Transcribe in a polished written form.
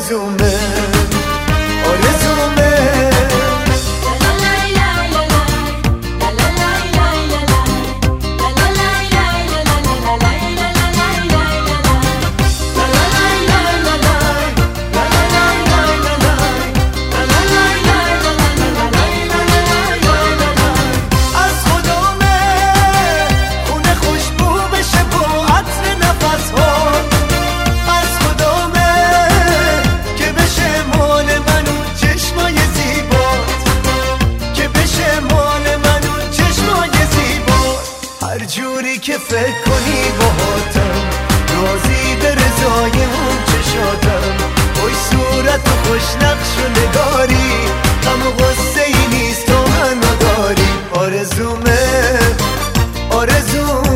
آرزومه آرزومه هر جوری که فکر کنی باهاتم راضی به رضای اون چشاتم خوش صورت و خوش نقش و نگاری غم و غصه ای نیست تو منو داری آرزومه آرزومه